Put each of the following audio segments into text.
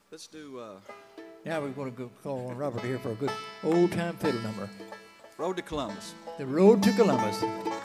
Let's do Now we're going to go call on Robert here for a good old-time fiddle number. Road to Columbus. The Road to Columbus.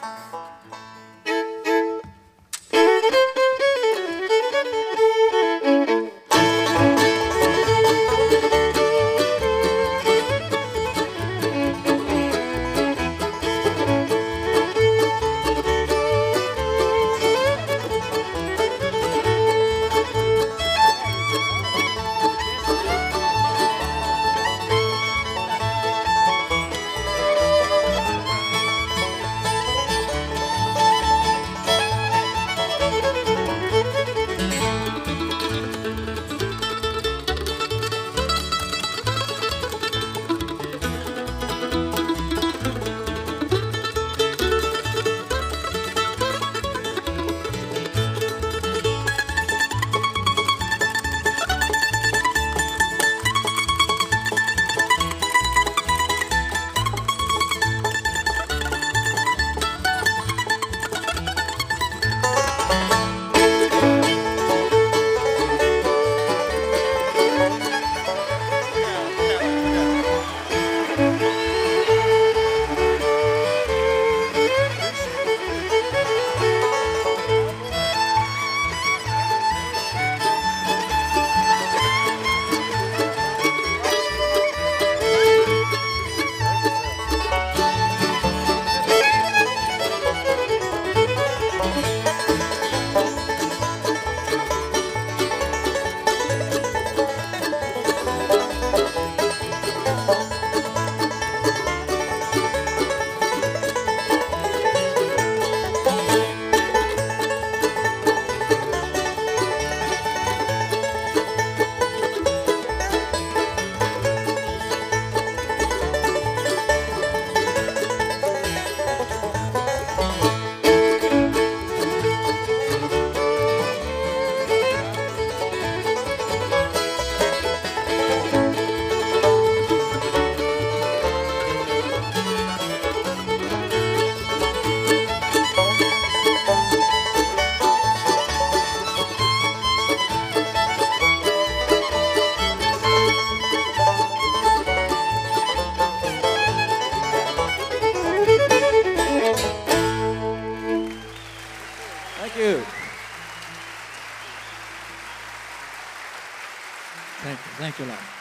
Thank you. Thank you a lot.